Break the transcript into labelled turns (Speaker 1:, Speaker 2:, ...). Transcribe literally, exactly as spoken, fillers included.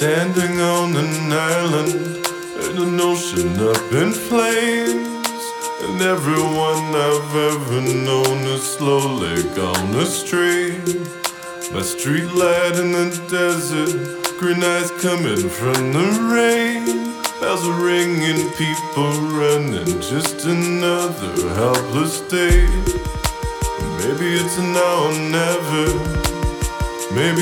Speaker 1: Standing on an island and an ocean up in flames, and everyone I've ever known is slowly gone astray. My street light in the desert, green eyes coming from the rain, bells are ringing, people running, just another helpless day. Maybe it's now or never. Maybe